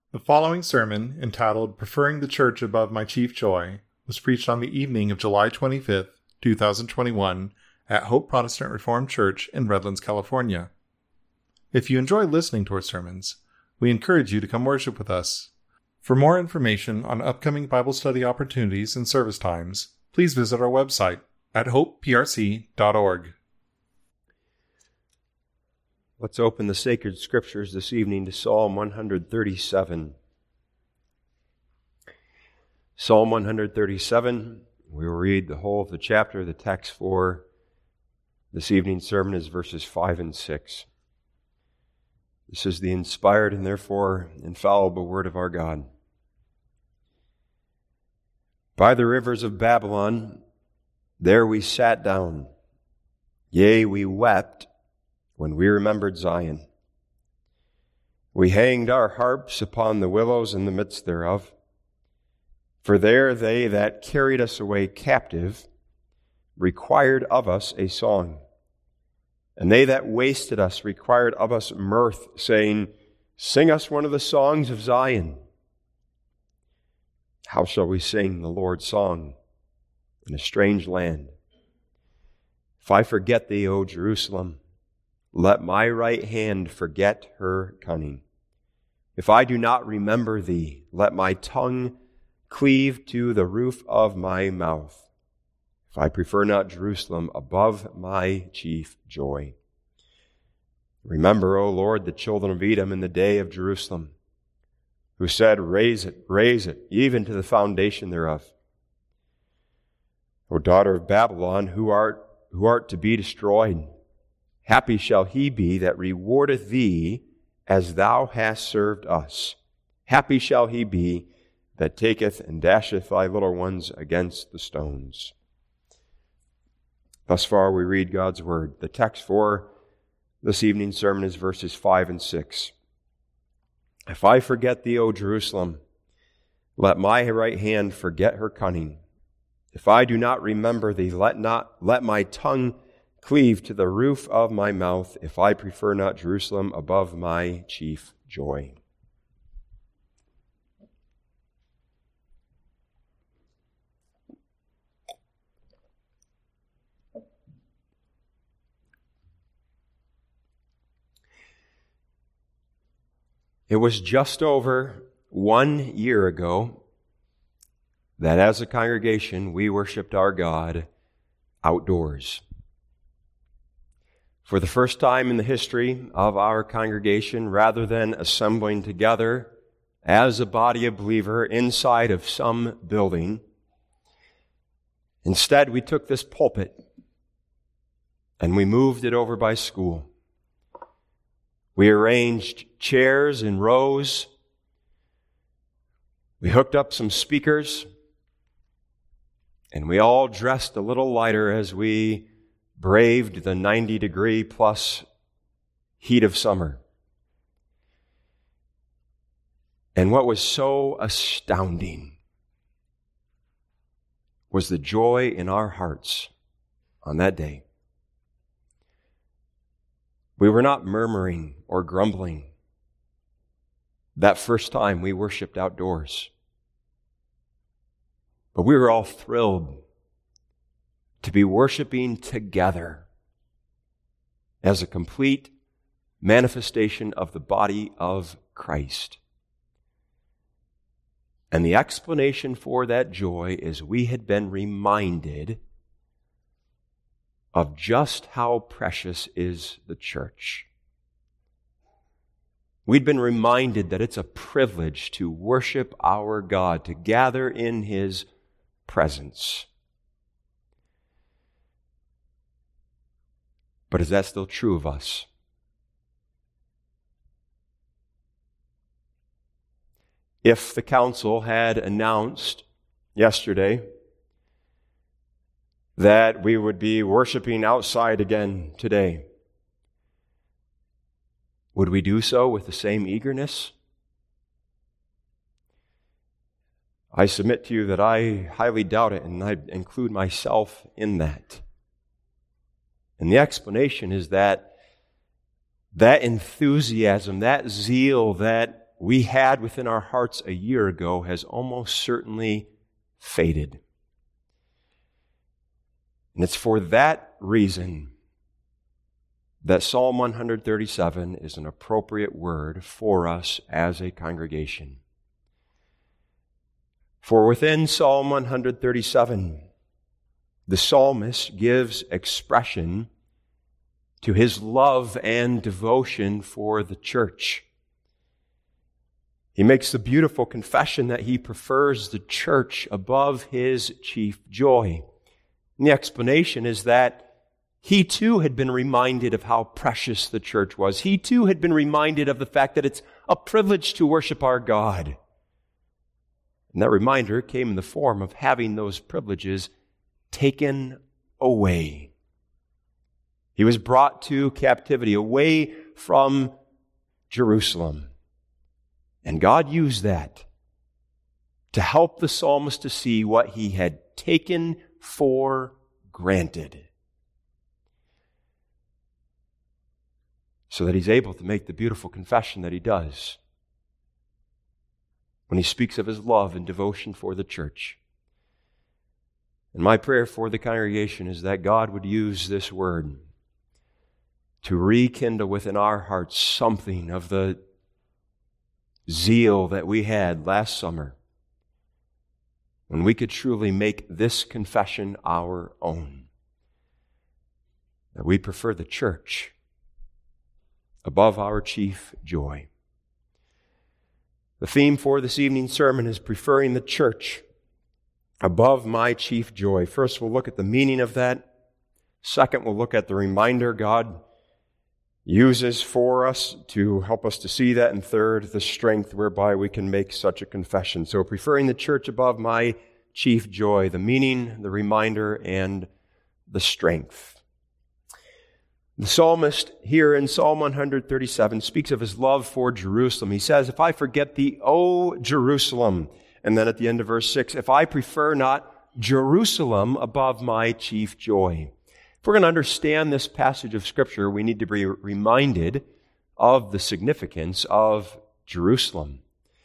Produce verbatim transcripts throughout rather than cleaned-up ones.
The following sermon, entitled Preferring the Church Above My Chief Joy, was preached on the evening of July twenty-fifth, two thousand twenty-one, at Hope Protestant Reformed Church in Redlands, California. If you enjoy listening to our sermons, we encourage you to come worship with us. For more information on upcoming Bible study opportunities and service times, please visit our website at hope p r c dot org. Let's open the sacred scriptures this evening to Psalm one thirty-seven. Psalm one thirty-seven, we will read the whole of the chapter. The text for this evening's sermon is verses five and six. This is the inspired and therefore infallible word of our God. By the rivers of Babylon, there we sat down. Yea, we wept when we remembered Zion. We hanged our harps upon the willows in the midst thereof. For there they that carried us away captive required of us a song. And they that wasted us required of us mirth, saying, Sing us one of the songs of Zion. How shall we sing the Lord's song in a strange land? If I forget thee, O Jerusalem, let my right hand forget her cunning. If I do not remember thee, let my tongue cleave to the roof of my mouth. If I prefer not Jerusalem above my chief joy. Remember, O Lord, the children of Edom in the day of Jerusalem, who said, Raise it, raise it, even to the foundation thereof. O daughter of Babylon, who art, who art to be destroyed, happy shall he be that rewardeth thee as thou hast served us. Happy shall he be that taketh and dasheth thy little ones against the stones. Thus far we read God's word. The text for this evening's sermon is verses five and six. If I forget thee, O Jerusalem, let my right hand forget her cunning. If I do not remember thee, let not let my tongue cleave to the roof of my mouth, if I prefer not Jerusalem above my chief joy. It was just over one year ago that as a congregation we worshiped our God outdoors. For the first time in the history of our congregation, rather than assembling together as a body of believers inside of some building, instead we took this pulpit and we moved it over by school. We arranged chairs in rows. We hooked up some speakers, and we all dressed a little lighter as we braved the ninety degree plus heat of summer. And what was so astounding was the joy in our hearts on that day. We were not murmuring or grumbling that first time we worshiped outdoors. But we were all thrilled to be worshiping together as a complete manifestation of the body of Christ. And the explanation for that joy is we had been reminded of just how precious is the church. We'd been reminded that it's a privilege to worship our God, to gather in His presence. But is that still true of us? If the council had announced yesterday that we would be worshiping outside again today, would we do so with the same eagerness? I submit to you that I highly doubt it, and I include myself in that. And the explanation is that that enthusiasm, that zeal, that we had within our hearts a year ago has almost certainly faded. And it's for that reason that Psalm one thirty-seven is an appropriate word for us as a congregation. For within Psalm one thirty-seven, the psalmist gives expression to his love and devotion for the church. He makes the beautiful confession that he prefers the church above his chief joy. And the explanation is that he too had been reminded of how precious the church was. He too had been reminded of the fact that it's a privilege to worship our God. And that reminder came in the form of having those privileges taken away. He was brought to captivity, away from Jerusalem. And God used that to help the psalmist to see what he had taken for granted, so that he's able to make the beautiful confession that he does when he speaks of his love and devotion for the church. And my prayer for the congregation is that God would use this word to rekindle within our hearts something of the zeal that we had last summer when we could truly make this confession our own, that we prefer the church above our chief joy. The theme for this evening's sermon is preferring the church above my chief joy. First, we'll look at the meaning of that. Second, we'll look at the reminder God uses for us to help us to see that. And third, the strength whereby we can make such a confession. So preferring the church above my chief joy, the meaning, the reminder, and the strength. The psalmist here in Psalm one thirty-seven speaks of his love for Jerusalem. He says, if I forget thee, O Jerusalem, and then at the end of verse six, if I prefer not Jerusalem above my chief joy. If we're going to understand this passage of Scripture, we need to be reminded of the significance of Jerusalem.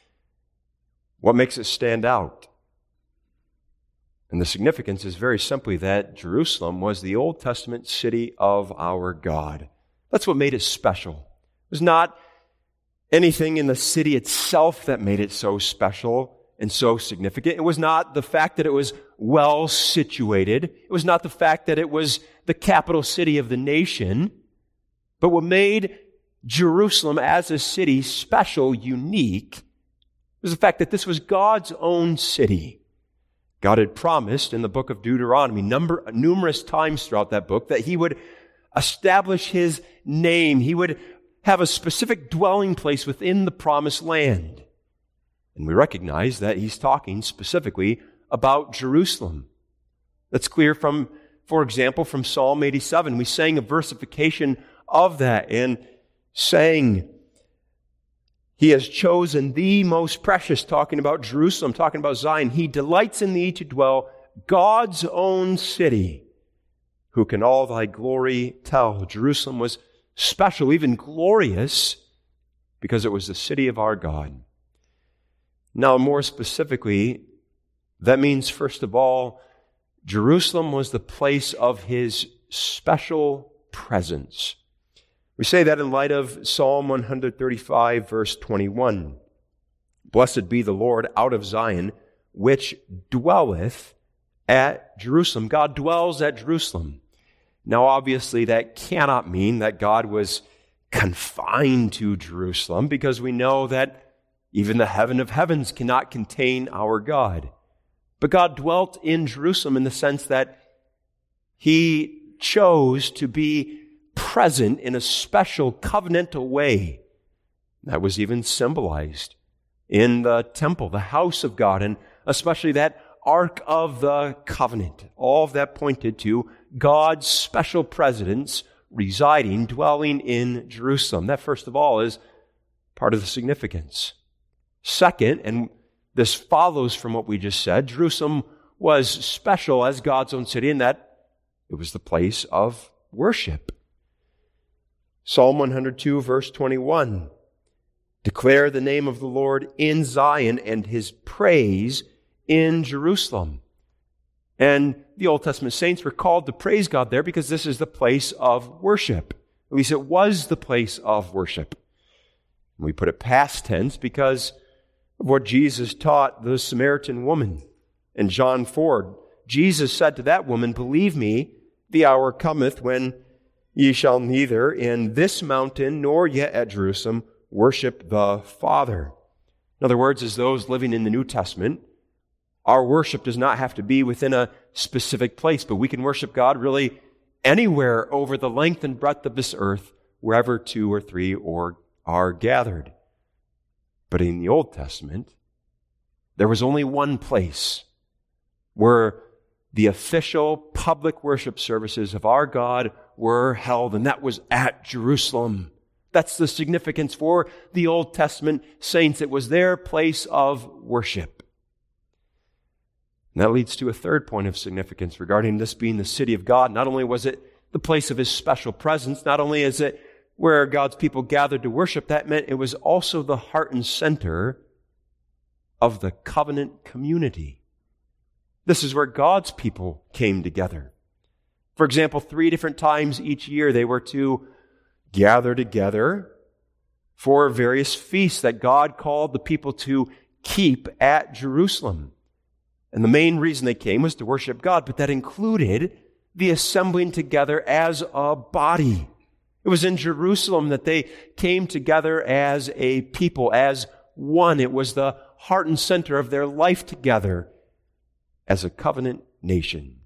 What makes it stand out? And the significance is very simply that Jerusalem was the Old Testament city of our God. That's what made it special. It was not anything in the city itself that made it so special and so significant. It was not the fact that it was well situated. It was not the fact that it was the capital city of the nation. But what made Jerusalem as a city special, unique, was the fact that this was God's own city. God had promised in the book of Deuteronomy number, numerous times throughout that book that He would establish His name. He would have a specific dwelling place within the promised land. And we recognize that He's talking specifically about Jerusalem. That's clear from, for example, from Psalm eighty-seven. We sang a versification of that and sang, He has chosen thee most precious, talking about Jerusalem, talking about Zion. He delights in thee to dwell, God's own city. Who can all thy glory tell? Jerusalem was special, even glorious, because it was the city of our God. Now, more specifically, that means, first of all, Jerusalem was the place of His special presence. We say that in light of Psalm one thirty-five, verse twenty-one. Blessed be the Lord out of Zion, which dwelleth at Jerusalem. God dwells at Jerusalem. Now, obviously, that cannot mean that God was confined to Jerusalem, because we know that even the heaven of heavens cannot contain our God. But God dwelt in Jerusalem in the sense that He chose to be present in a special covenantal way. That was even symbolized in the temple, the house of God, and especially that Ark of the Covenant. All of that pointed to God's special presence residing, dwelling in Jerusalem. That, first of all, is part of the significance. Second, and this follows from what we just said, Jerusalem was special as God's own city in that it was the place of worship. Psalm one hundred two, verse twenty-one. Declare the name of the Lord in Zion and his praise in Jerusalem. And the Old Testament saints were called to praise God there because this is the place of worship. At least it was the place of worship. We put it past tense because of what Jesus taught the Samaritan woman in John four. Jesus said to that woman, "Believe me, the hour cometh when ye shall neither in this mountain nor yet at Jerusalem worship the Father." In other words, as those living in the New Testament, our worship does not have to be within a specific place, but we can worship God really anywhere over the length and breadth of this earth, wherever two or three or are gathered. But in the Old Testament, there was only one place where the official public worship services of our God were held, and that was at Jerusalem. That's the significance for the Old Testament saints. It was their place of worship. And that leads to a third point of significance regarding this being the city of God. Not only was it the place of his special presence, not only is it where God's people gathered to worship, that meant it was also the heart and center of the covenant community. This is where God's people came together. For example, three different times each year they were to gather together for various feasts that God called the people to keep at Jerusalem. And the main reason they came was to worship God, but that included the assembling together as a body. It was in Jerusalem that they came together as a people, as one. It was the heart and center of their life together as a covenant nation.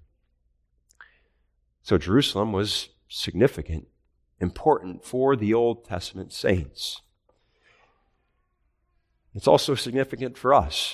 So Jerusalem was significant, important for the Old Testament saints. It's also significant for us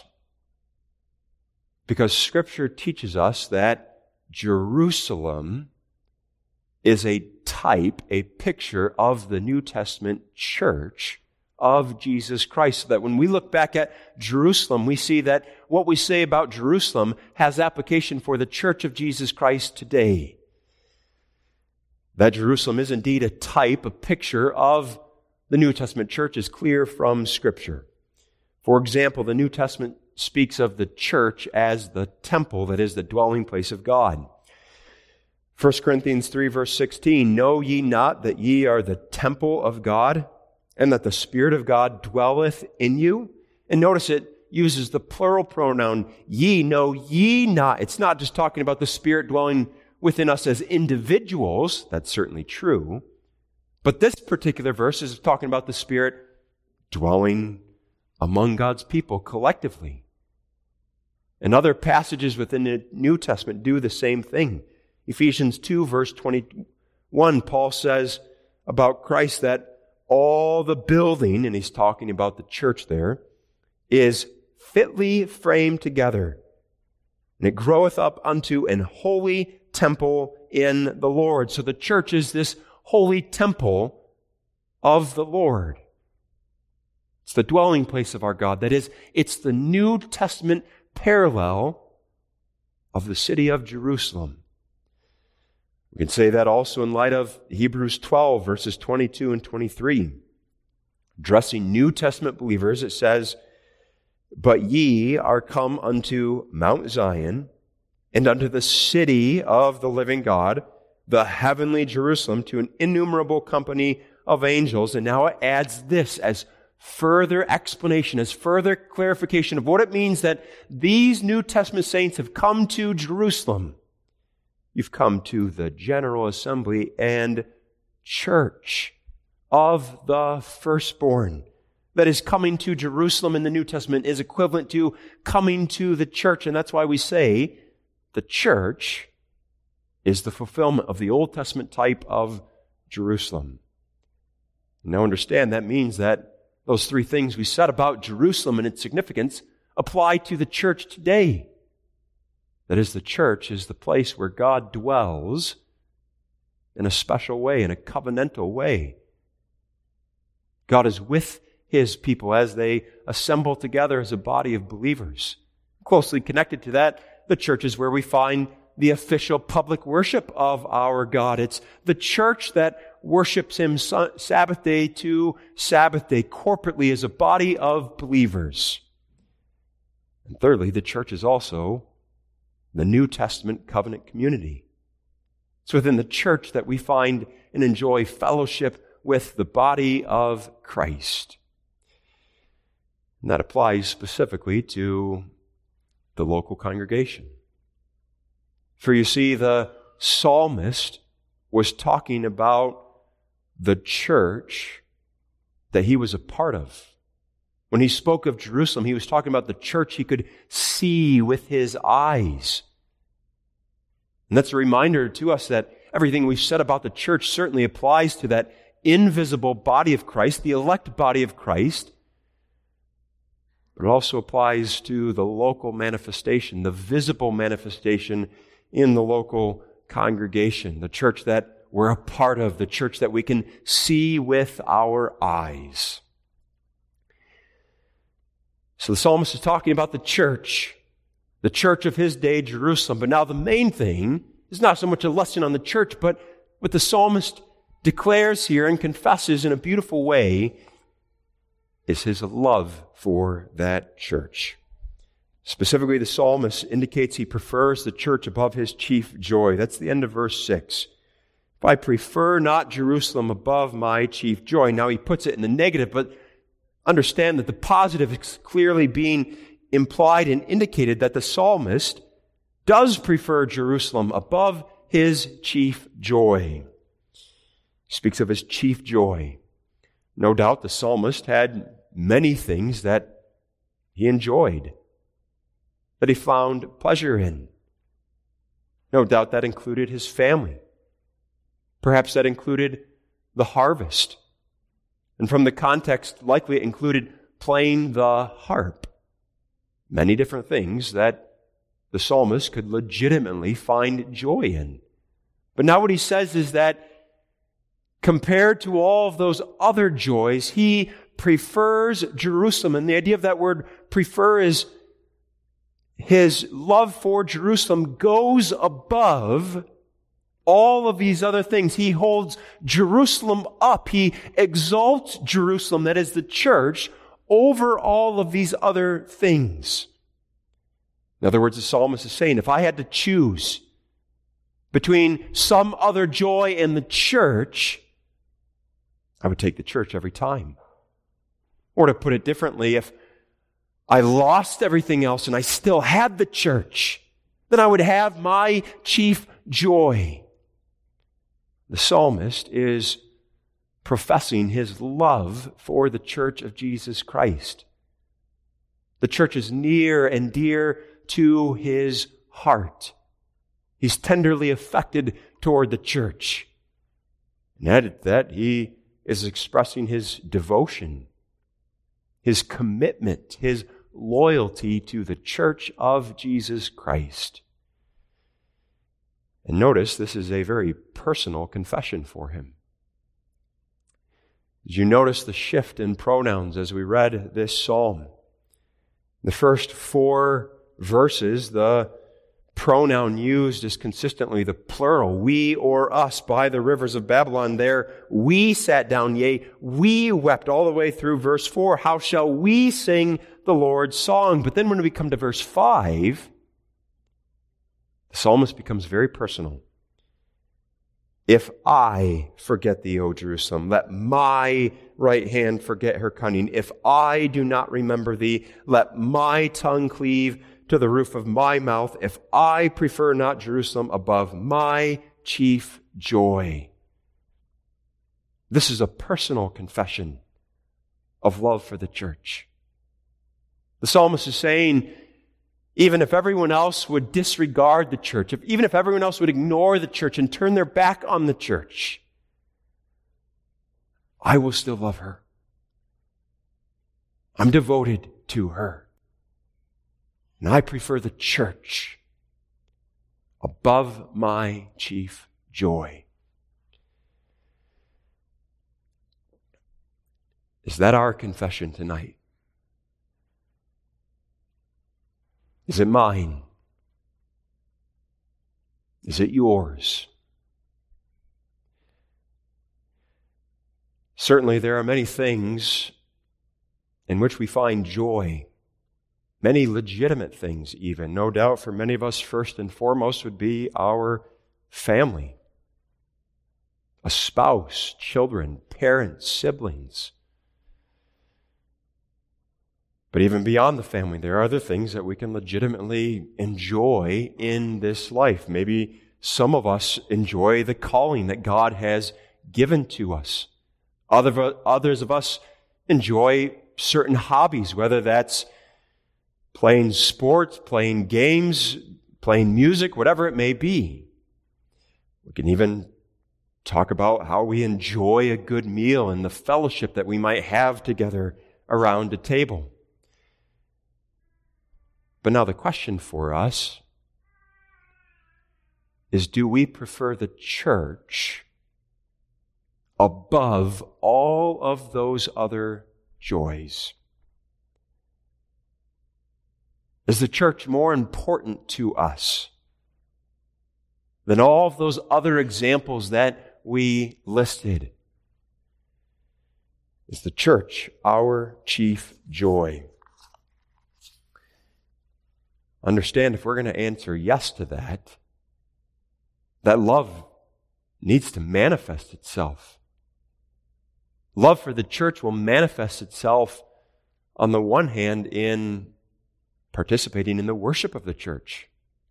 because Scripture teaches us that Jerusalem is a type, a picture of the New Testament church of Jesus Christ. So that when we look back at Jerusalem, we see that what we say about Jerusalem has application for the church of Jesus Christ today. That Jerusalem is indeed a type, a picture of the New Testament church is clear from Scripture. For example, the New Testament speaks of the church as the temple that is the dwelling place of God. First Corinthians three, verse sixteen, "Know ye not that ye are the temple of God, and that the Spirit of God dwelleth in you?" And notice it uses the plural pronoun, ye. Know ye not. It's not just talking about the Spirit dwelling within us as individuals. That's certainly true. But this particular verse is talking about the Spirit dwelling among God's people collectively. And other passages within the New Testament do the same thing. Ephesians two, verse twenty-one, Paul says about Christ that all the building, and he's talking about the church there, is fitly framed together, and it groweth up unto an holy temple in the Lord. So the church is this holy temple of the Lord. It's the dwelling place of our God. That is, it's the New Testament parallel of the city of Jerusalem. We can say that also in light of Hebrews twelve, verses twenty-two and twenty-three. Addressing New Testament believers, it says, "But ye are come unto Mount Zion, and unto the city of the living God, the heavenly Jerusalem, to an innumerable company of angels." And now it adds this as further explanation, as further clarification of what it means that these New Testament saints have come to Jerusalem. You've come to the general assembly and church of the firstborn. That is, coming to Jerusalem in the New Testament is equivalent to coming to the church. And that's why we say the church is the fulfillment of the Old Testament type of Jerusalem. Now understand, that means that those three things we said about Jerusalem and its significance apply to the church today. That is, the church is the place where God dwells in a special way, in a covenantal way. God is with His people as they assemble together as a body of believers. Closely connected to that, the church is where we find the official public worship of our God. It's the church that worships Him Sabbath day to Sabbath day, corporately as a body of believers. And thirdly, the church is also the New Testament covenant community. It's within the church that we find and enjoy fellowship with the body of Christ. And that applies specifically to the local congregation. For you see, the psalmist was talking about the church that he was a part of. When he spoke of Jerusalem, he was talking about the church he could see with his eyes. And that's a reminder to us that everything we've said about the church certainly applies to that invisible body of Christ, the elect body of Christ. But it also applies to the local manifestation, the visible manifestation in the local congregation, the church that we're a part of, the church that we can see with our eyes. So the psalmist is talking about the church, the church of his day, Jerusalem. But now the main thing is not so much a lesson on the church, but what the psalmist declares here and confesses in a beautiful way is his love for that church. Specifically, the psalmist indicates he prefers the church above his chief joy. That's the end of verse six. If I prefer not Jerusalem above my chief joy. Now he puts it in the negative, but understand that the positive is clearly being implied and indicated that the psalmist does prefer Jerusalem above his chief joy. He speaks of his chief joy. No doubt the psalmist had many things that he enjoyed, that he found pleasure in. No doubt that included his family. Perhaps that included the harvest. And from the context, likely it included playing the harp. Many different things that the psalmist could legitimately find joy in. But now what he says is that compared to all of those other joys, he prefers Jerusalem. And the idea of that word prefer is his love for Jerusalem goes above all of these other things. He holds Jerusalem up. He exalts Jerusalem, that is the church, over all of these other things. In other words, the psalmist is saying, if I had to choose between some other joy and the church, I would take the church every time. Or to put it differently, if I lost everything else and I still had the church, then I would have my chief joy. The psalmist is professing his love for the church of Jesus Christ. The church is near and dear to his heart. He's tenderly affected toward the church. And added to that, he is expressing his devotion, his commitment, his loyalty to the church of Jesus Christ. And notice, this is a very personal confession for him. Did you notice the shift in pronouns as we read this psalm? The first four verses, the pronoun used is consistently the plural, we or us, by the rivers of Babylon. There, we sat down, yea, we wept, all the way through verse four. How shall we sing the Lord's song? But then when we come to verse five, the psalmist becomes very personal. If I forget thee, O Jerusalem, let my right hand forget her cunning. If I do not remember thee, let my tongue cleave to the roof of my mouth. If I prefer not Jerusalem above my chief joy. This is a personal confession of love for the church. The psalmist is saying, even if everyone else would disregard the church, if, even if everyone else would ignore the church and turn their back on the church, I will still love her. I'm devoted to her. And I prefer the church above my chief joy. Is that our confession tonight? Is it mine? Is it yours? Certainly there are many things in which we find joy, many legitimate things even. No doubt for many of us, first and foremost would be our family, a spouse, children, parents, siblings. But even beyond the family, there are other things that we can legitimately enjoy in this life. Maybe some of us enjoy the calling that God has given to us. Other, others of us enjoy certain hobbies, whether that's playing sports, playing games, playing music, whatever it may be. We can even talk about how we enjoy a good meal and the fellowship that we might have together around a table. But now the question for us is, do we prefer the church above all of those other joys? Is the church more important to us than all of those other examples that we listed? Is the church our chief joy? Understand, if we're going to answer yes to that, that love needs to manifest itself. Love for the church will manifest itself, on the one hand, in participating in the worship of the church.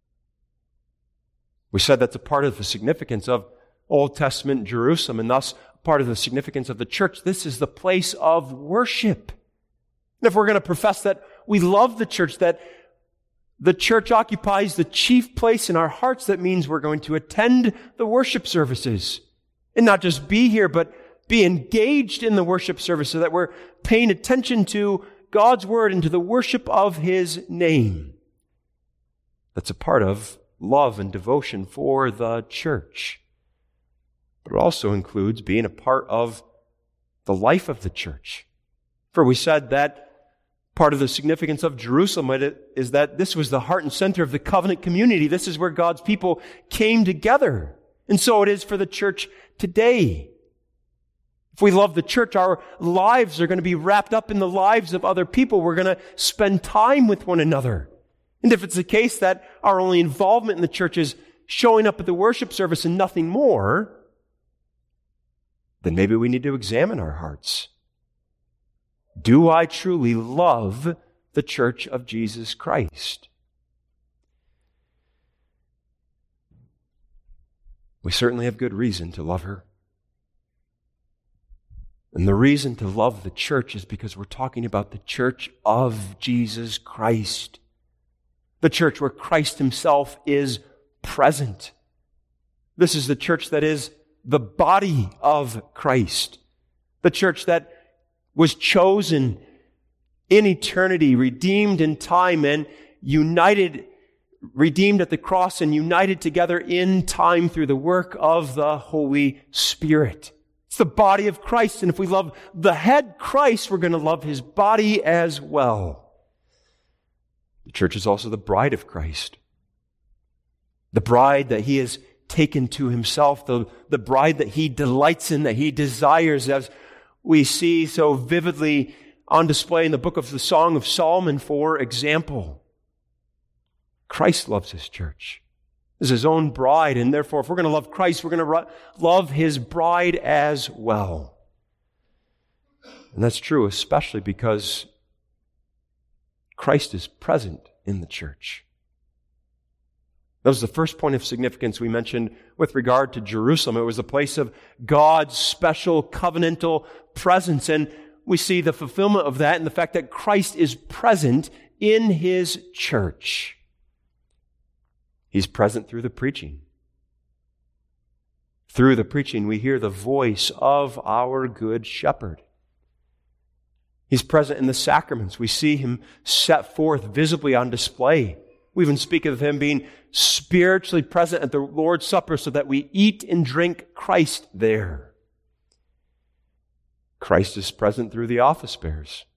We said that's a part of the significance of Old Testament Jerusalem, and thus part of the significance of the church. This is the place of worship. And if we're going to profess that we love the church, that the church occupies the chief place in our hearts, that means we're going to attend the worship services. And not just be here, but be engaged in the worship service so that we're paying attention to God's word and to the worship of His name. That's a part of love and devotion for the church. But it also includes being a part of the life of the church. For we said that part of the significance of Jerusalem is that this was the heart and center of the covenant community. This is where God's people came together. And so it is for the church today. If we love the church, our lives are going to be wrapped up in the lives of other people. We're going to spend time with one another. And if it's the case that our only involvement in the church is showing up at the worship service and nothing more, then maybe we need to examine our hearts. Do I truly love the church of Jesus Christ? We certainly have good reason to love her. And the reason to love the church is because we're talking about the church of Jesus Christ. The church where Christ Himself is present. This is the church that is the body of Christ. The church that was chosen in eternity, redeemed in time, and united, redeemed at the cross and united together in time through the work of the Holy Spirit. It's the body of Christ, and if we love the head Christ, we're going to love His body as well. The church is also the bride of Christ. The bride that He has taken to Himself, the, the bride that He delights in, that He desires, as we see so vividly on display in the book of the Song of Solomon, for example. Christ loves His church as His own bride, and therefore if we're going to love Christ, we're going to love His bride as well. And that's true especially because Christ is present in the church. That was the first point of significance we mentioned with regard to Jerusalem. It was a place of God's special covenantal presence. And we see the fulfillment of that in the fact that Christ is present in His church. He's present through the preaching. Through the preaching, we hear the voice of our Good Shepherd. He's present in the sacraments. We see Him set forth visibly on display. We even speak of Him being spiritually present at the Lord's Supper so that we eat and drink Christ there. Christ is present through the office bearers,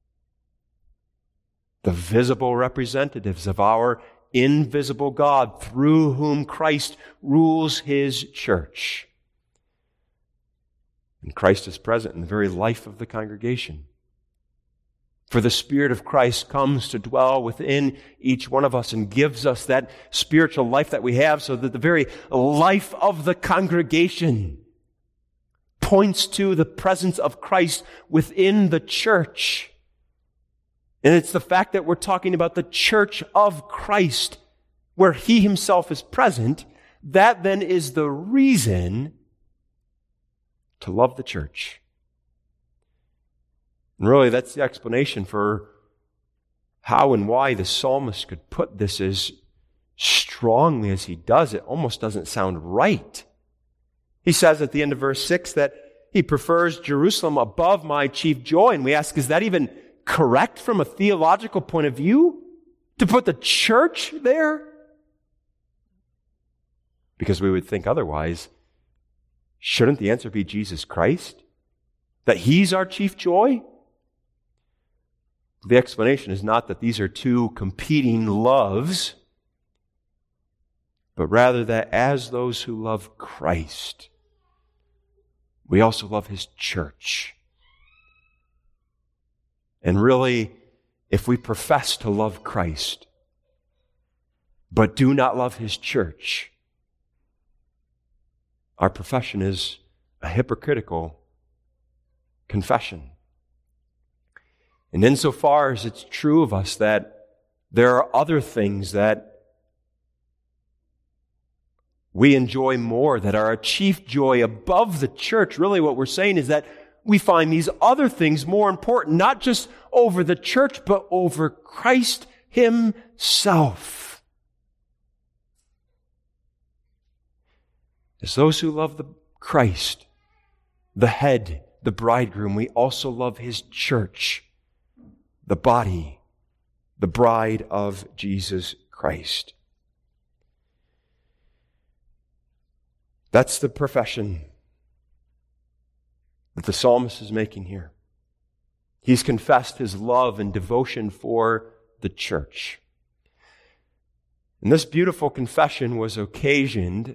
the visible representatives of our invisible God, through whom Christ rules His church. And Christ is present in the very life of the congregation. For the Spirit of Christ comes to dwell within each one of us and gives us that spiritual life that we have, so that the very life of the congregation points to the presence of Christ within the church. And it's the fact that we're talking about the church of Christ, where He Himself is present, that then is the reason to love the church. And really, that's the explanation for how and why the psalmist could put this as strongly as he does. It almost doesn't sound right. He says at the end of verse six that he prefers Jerusalem above my chief joy. And we ask, is that even correct from a theological point of view? To put the church there? Because we would think otherwise. Shouldn't the answer be Jesus Christ? That He's our chief joy? The explanation is not that these are two competing loves, but rather that as those who love Christ, we also love His church. And really, if we profess to love Christ, but do not love His church, our profession is a hypocritical confession. And insofar as it's true of us that there are other things that we enjoy more, that are a chief joy above the church, really what we're saying is that we find these other things more important, not just over the church, but over Christ Himself. As those who love the Christ, the head, the bridegroom, we also love His church, the body, the bride of Jesus Christ. That's the profession that the psalmist is making here. He's confessed his love and devotion for the church. And this beautiful confession was occasioned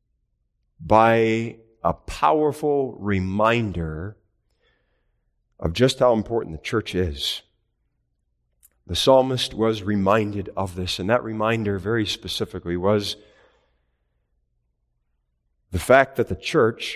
by a powerful reminder of just how important the church is. The psalmist was reminded of this, and that reminder very specifically was the fact that the church,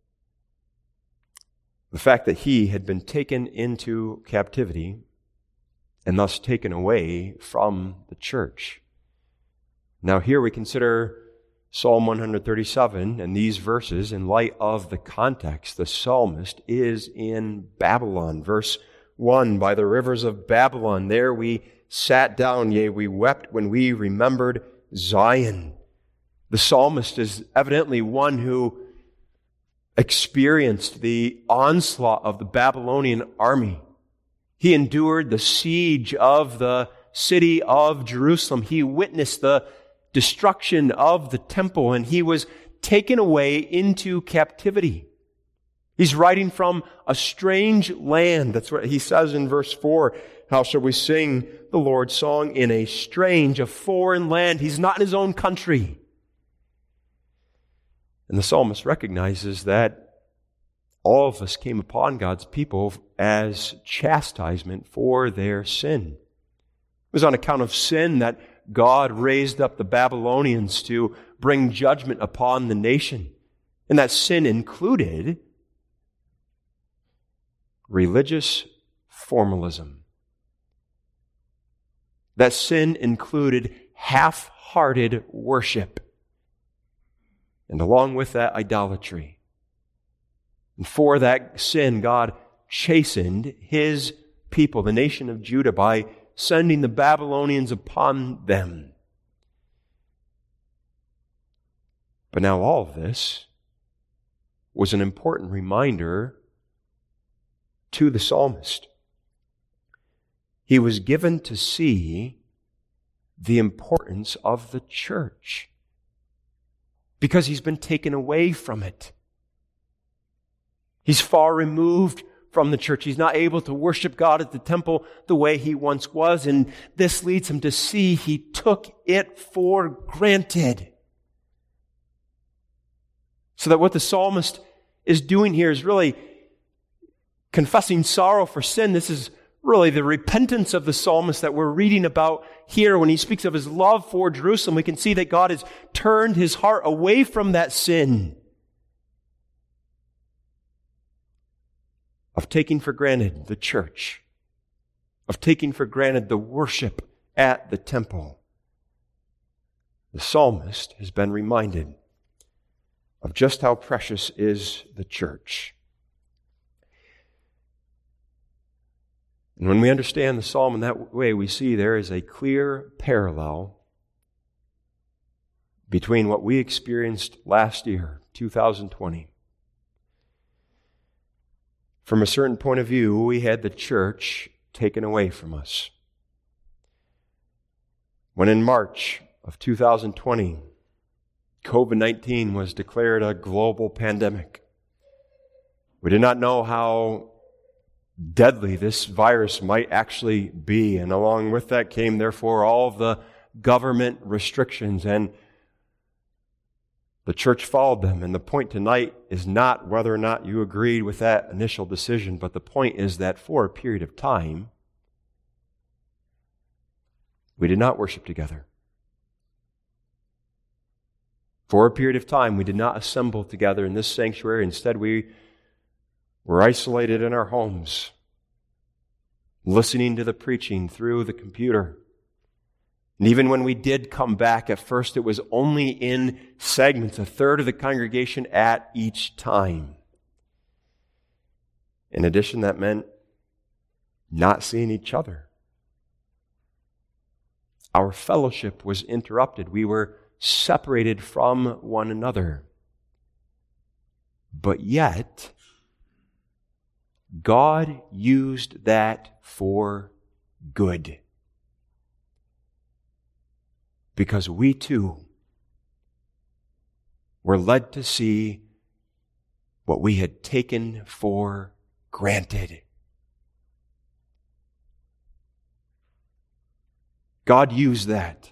the fact that he had been taken into captivity and thus taken away from the church. Now here we consider Psalm one thirty-seven and these verses in light of the context. The psalmist is in Babylon. Verse one, by the rivers of Babylon, there we sat down, yea, we wept when we remembered Zion. The psalmist is evidently one who experienced the onslaught of the Babylonian army. He endured the siege of the city of Jerusalem. He witnessed the destruction of the temple, and he was taken away into captivity. He's writing from a strange land. That's what he says in verse four. How shall we sing the Lord's song in a strange, a foreign land? He's not in his own country. And the psalmist recognizes that all of us came upon God's people as chastisement for their sin. It was on account of sin that God raised up the Babylonians to bring judgment upon the nation. And that sin included religious formalism. That sin included half-hearted worship. And along with that, idolatry. And for that sin, God chastened His people, the nation of Judah, by sending the Babylonians upon them. But now all of this was an important reminder to the psalmist. He was given to see the importance of the church because he's been taken away from it. He's far removed from the church. He's not able to worship God at the temple the way he once was, and this leads him to see he took it for granted. So that what the psalmist is doing here is really confessing sorrow for sin. This is really the repentance of the psalmist that we're reading about here. When he speaks of his love for Jerusalem, we can see that God has turned his heart away from that sin of taking for granted the church, of taking for granted the worship at the temple. The psalmist has been reminded of just how precious is the church. And when we understand the psalm in that way, we see there is a clear parallel between what we experienced last year, two thousand twenty. From a certain point of view, we had the church taken away from us. When in March of two thousand twenty, covid nineteen was declared a global pandemic, we did not know how deadly this virus might actually be. And along with that came, therefore, all of the government restrictions, and the church followed them. And the point tonight is not whether or not you agreed with that initial decision, but the point is that for a period of time, we did not worship together. For a period of time, we did not assemble together in this sanctuary. Instead, we were isolated in our homes, listening to the preaching through the computer. And even when we did come back, at first it was only in segments, a third of the congregation at each time. In addition, that meant not seeing each other. Our fellowship was interrupted. We were separated from one another. But yet, God used that for good. Because we too were led to see what we had taken for granted. God used that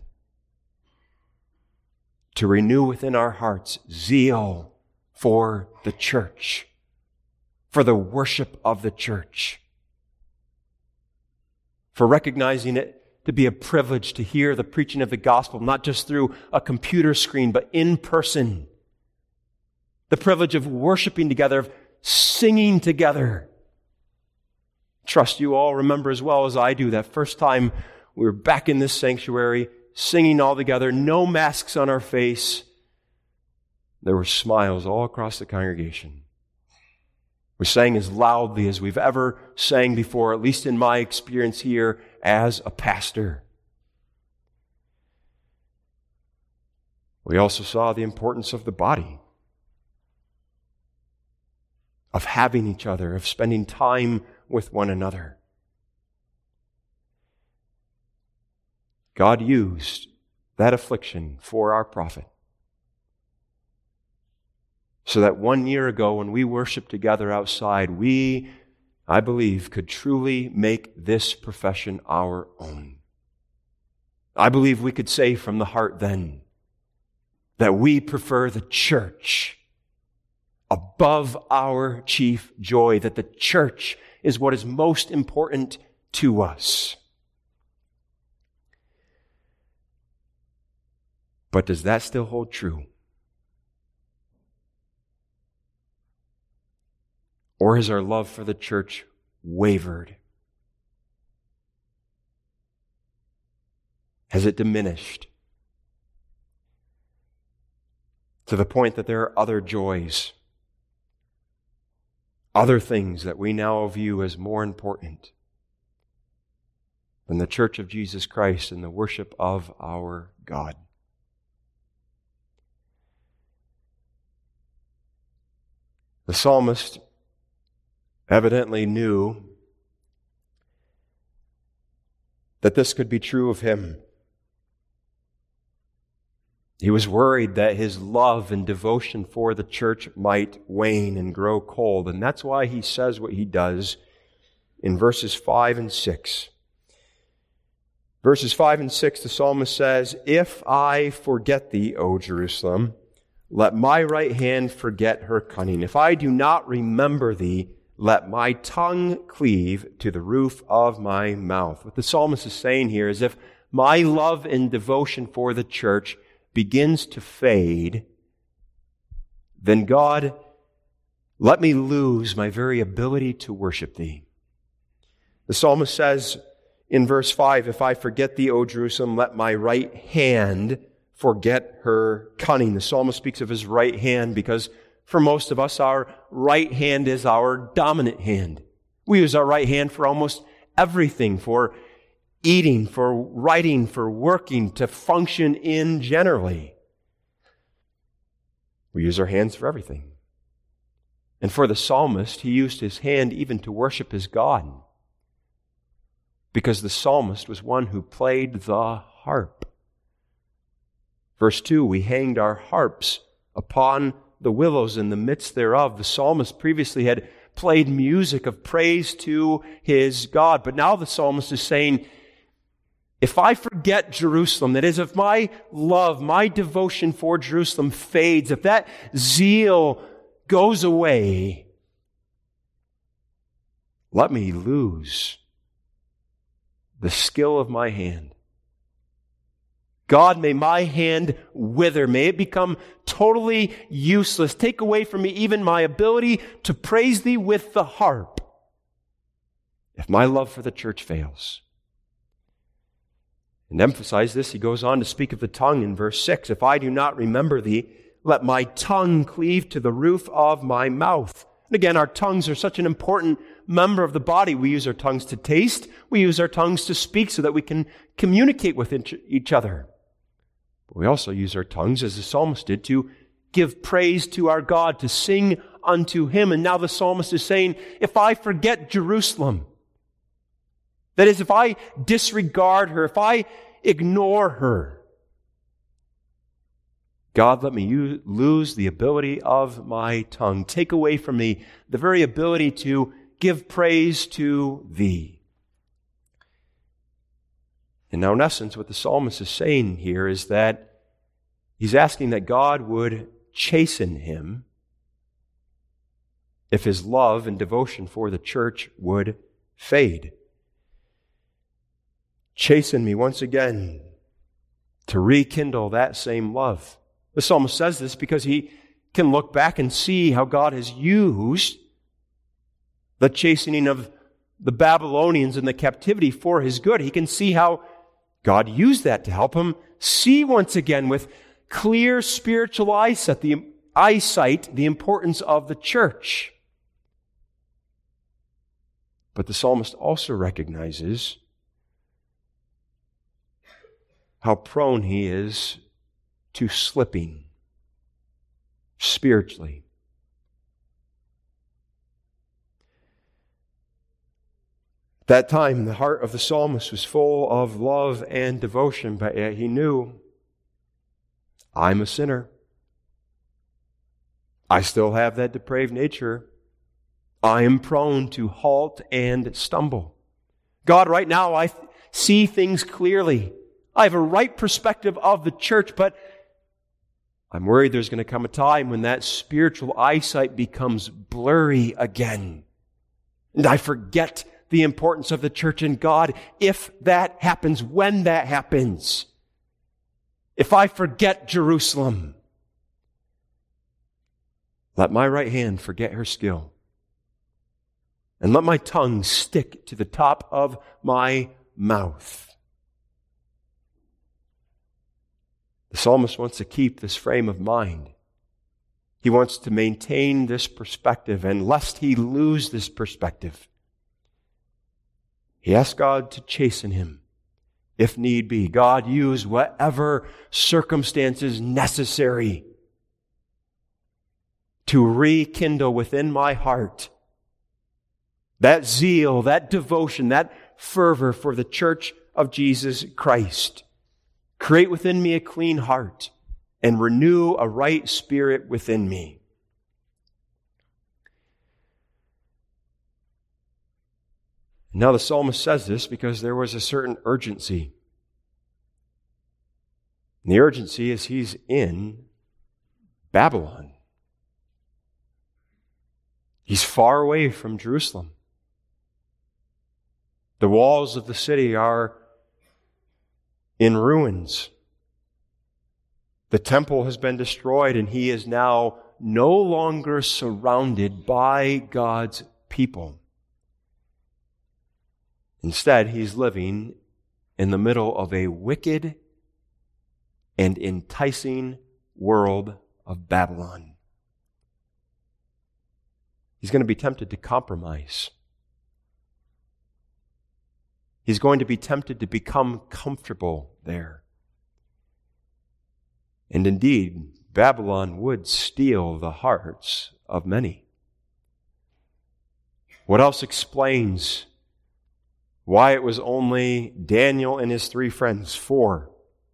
to renew within our hearts zeal for the church, for the worship of the church, for recognizing it to be a privilege to hear the preaching of the gospel, not just through a computer screen, but in person. The privilege of worshiping together, of singing together. Trust you all remember as well as I do that first time we were back in this sanctuary, singing all together, no masks on our face. There were smiles all across the congregation. We sang as loudly as we've ever sang before, at least in my experience here as a pastor. We also saw the importance of the body, of having each other, of spending time with one another. God used that affliction for our profit, so that one year ago when we worshiped together outside, we, I believe, could truly make this profession our own. I believe we could say from the heart then that we prefer the church above our chief joy, that the church is what is most important to us. But does that still hold true? Or has our love for the church wavered? Has it diminished to the point that there are other joys, other things that we now view as more important than the church of Jesus Christ and the worship of our God? The psalmist evidently knew that this could be true of him. He was worried that his love and devotion for the church might wane and grow cold, and that's why he says what he does in verses five and six. Verses five and six, the psalmist says, "If I forget thee, O Jerusalem, let my right hand forget her cunning. If I do not remember thee, let my tongue cleave to the roof of my mouth. What the psalmist is saying here is if my love and devotion for the church begins to fade, then God, let me lose my very ability to worship thee. The psalmist says in verse five, if I forget thee, O Jerusalem, let my right hand forget her cunning. The psalmist speaks of his right hand because for most of us, our right hand is our dominant hand. We use our right hand for almost everything, for eating, for writing, for working, to function in generally. We use our hands for everything. And for the psalmist, he used his hand even to worship his God, because the psalmist was one who played the harp. Verse two, we hanged our harps upon the willows in the midst thereof. The psalmist previously had played music of praise to his God, but now the psalmist is saying, if I forget Jerusalem, that is, if my love, my devotion for Jerusalem fades, if that zeal goes away, let me lose the skill of my hand. God, may my hand wither. May it become totally useless. Take away from me even my ability to praise thee with the harp, if my love for the church fails. And to emphasize this, he goes on to speak of the tongue in verse six. If I do not remember thee, let my tongue cleave to the roof of my mouth. And again, our tongues are such an important member of the body. We use our tongues to taste. We use our tongues to speak so that we can communicate with each other. But we also use our tongues, as the psalmist did, to give praise to our God, to sing unto Him. And now the psalmist is saying, if I forget Jerusalem, that is, if I disregard her, if I ignore her, God, let me use, lose the ability of my tongue. Take away from me the very ability to give praise to Thee. And now, in essence, what the psalmist is saying here is that he's asking that God would chasten him if his love and devotion for the church would fade. Chasten me once again to rekindle that same love. The psalmist says this because he can look back and see how God has used the chastening of the Babylonians in the captivity for his good. He can see how God used that to help him see once again with clear spiritual eyesight the, eyesight, the importance of the church. But the psalmist also recognizes how prone he is to slipping spiritually. At that time, the heart of the psalmist was full of love and devotion, but yet he knew, I'm a sinner. I still have that depraved nature. I am prone to halt and stumble. God, right now I see things clearly. I have a right perspective of the church, but I'm worried there's going to come a time when that spiritual eyesight becomes blurry again. And I forget the importance of the church in God. If that happens, when that happens, if I forget Jerusalem, let my right hand forget her skill, and let my tongue stick to the top of my mouth. The psalmist wants to keep this frame of mind. He wants to maintain this perspective, and lest he lose this perspective, he asks God to chasten him, if need be. God, use whatever circumstances necessary to rekindle within my heart that zeal, that devotion, that fervor for the church of Jesus Christ. Create within me a clean heart and renew a right spirit within me. Now the psalmist says this because there was a certain urgency. And the urgency is he's in Babylon. He's far away from Jerusalem. The walls of the city are in ruins. The temple has been destroyed, and he is now no longer surrounded by God's people. Instead, he's living in the middle of a wicked and enticing world of Babylon. He's going to be tempted to compromise. He's going to be tempted to become comfortable there. And indeed, Babylon would steal the hearts of many. What else explains why it was only Daniel and his three friends, four,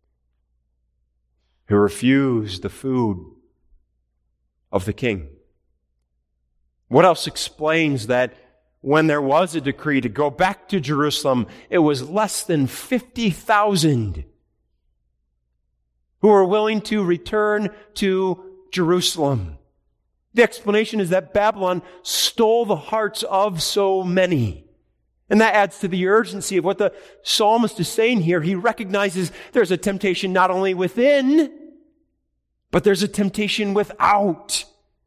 who refused the food of the king? What else explains that when there was a decree to go back to Jerusalem, it was less than fifty thousand who were willing to return to Jerusalem? The explanation is that Babylon stole the hearts of so many. And that adds to the urgency of what the psalmist is saying here. He recognizes there's a temptation not only within, but there's a temptation without.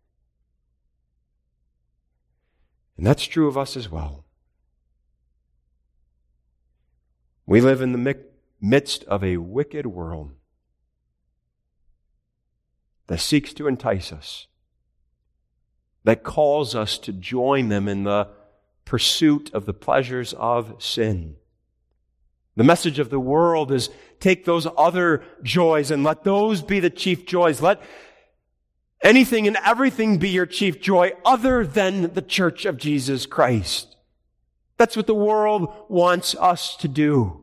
And that's true of us as well. We live in the midst of a wicked world that seeks to entice us, that calls us to join them in the pursuit of the pleasures of sin. The message of the world is take those other joys and let those be the chief joys. Let anything and everything be your chief joy other than the church of Jesus Christ. That's what the world wants us to do.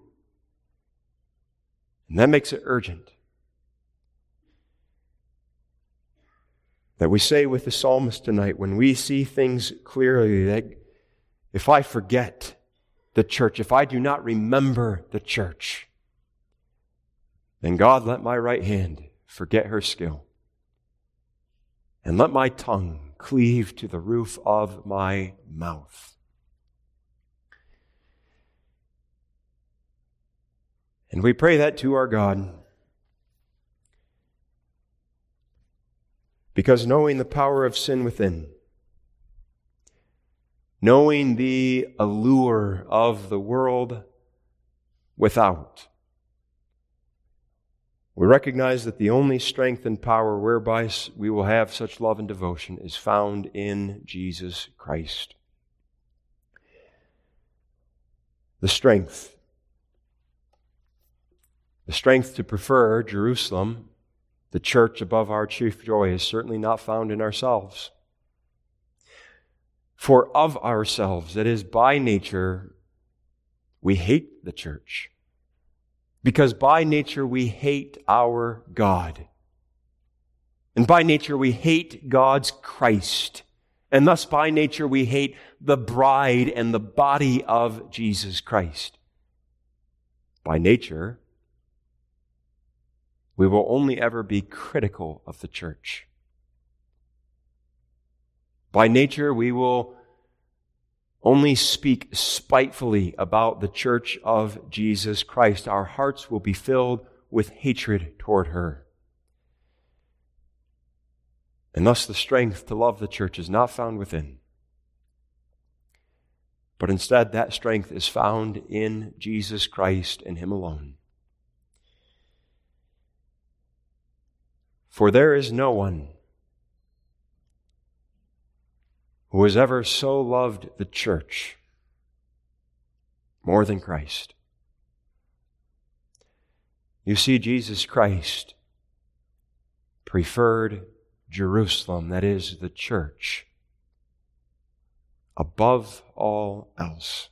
And that makes it urgent that we say with the psalmist tonight, when we see things clearly, that if I forget the church, if I do not remember the church, then God, let my right hand forget her skill, and let my tongue cleave to the roof of my mouth. And we pray that to our God, because knowing the power of sin within, knowing the allure of the world without, we recognize that the only strength and power whereby we will have such love and devotion is found in Jesus Christ. The strength, the strength to prefer Jerusalem, the church, above our chief joy, is certainly not found in ourselves. For of ourselves, that is, by nature, we hate the church. Because by nature we hate our God. And by nature we hate God's Christ. And thus by nature we hate the bride and the body of Jesus Christ. By nature, we will only ever be critical of the church. By nature, we will only speak spitefully about the church of Jesus Christ. Our hearts will be filled with hatred toward her. And thus the strength to love the church is not found within, but instead that strength is found in Jesus Christ and Him alone. For there is no one who has ever so loved the church more than Christ. You see, Jesus Christ preferred Jerusalem, that is, the church, above all else.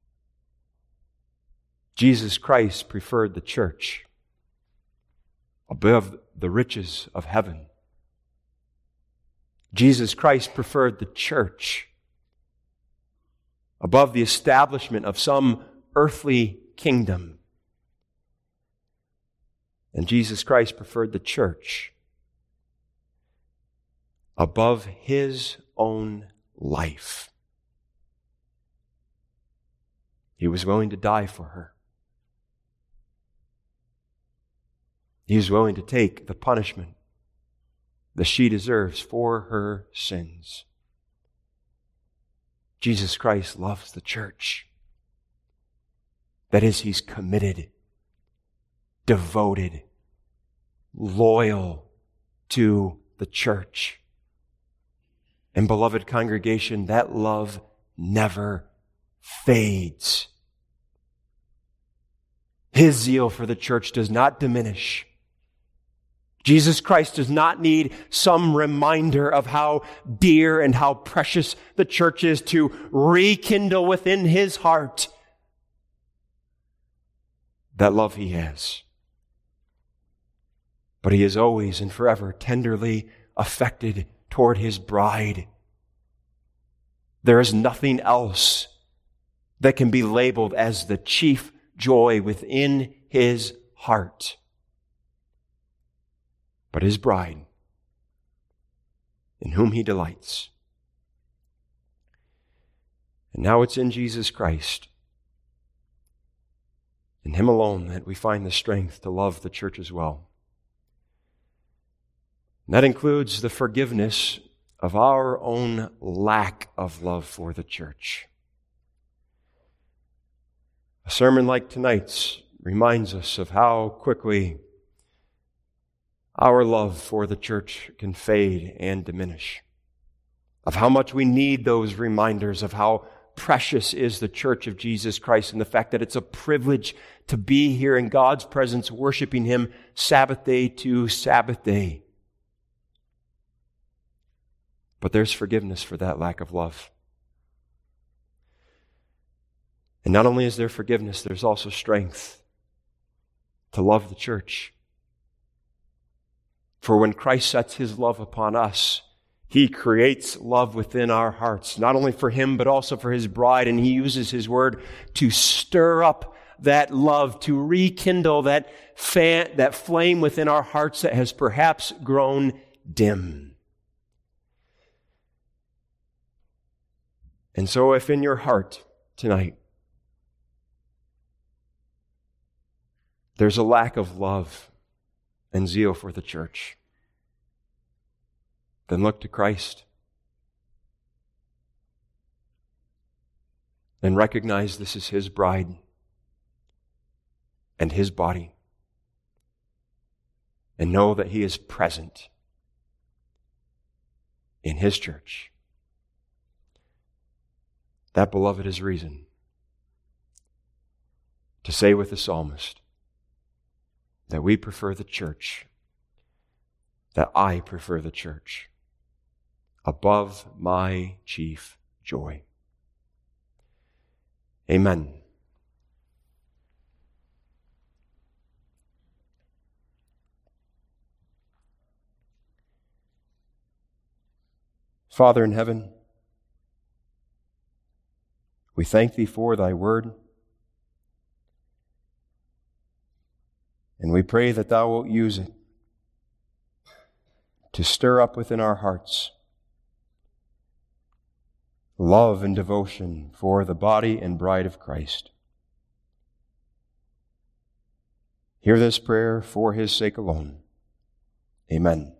Jesus Christ preferred the church above the riches of heaven. Jesus Christ preferred the church above the establishment of some earthly kingdom. And Jesus Christ preferred the church above his own life. He was willing to die for her. He was willing to take the punishment that she deserves for her sins. Jesus Christ loves the church. That is, he's committed, devoted, loyal to the church. And beloved congregation, that love never fades. His zeal for the church does not diminish. Jesus Christ does not need some reminder of how dear and how precious the church is to rekindle within his heart that love he has. But he is always and forever tenderly affected toward his bride. There is nothing else that can be labeled as the chief joy within his heart but his bride, in whom he delights. And now it's in Jesus Christ, in him alone, that we find the strength to love the church as well. And that includes the forgiveness of our own lack of love for the church. A sermon like tonight's reminds us of how quickly our love for the church can fade and diminish, of how much we need those reminders of how precious is the church of Jesus Christ and the fact that it's a privilege to be here in God's presence, worshiping him Sabbath day to Sabbath day. But there's forgiveness for that lack of love. And not only is there forgiveness, there's also strength to love the church. For when Christ sets his love upon us, he creates love within our hearts, not only for him, but also for his bride. And he uses his word to stir up that love, to rekindle that fan, that flame within our hearts that has perhaps grown dim. And so if in your heart tonight there's a lack of love and zeal for the church, then look to Christ and recognize this is his bride and his body, and know that he is present in his church. That, beloved, is reason to say with the psalmist that we prefer the church, that I prefer the church above my chief joy. Amen. Father in heaven, we thank thee for thy word, and we pray that thou wilt use it to stir up within our hearts love and devotion for the body and bride of Christ. Hear this prayer for his sake alone. Amen.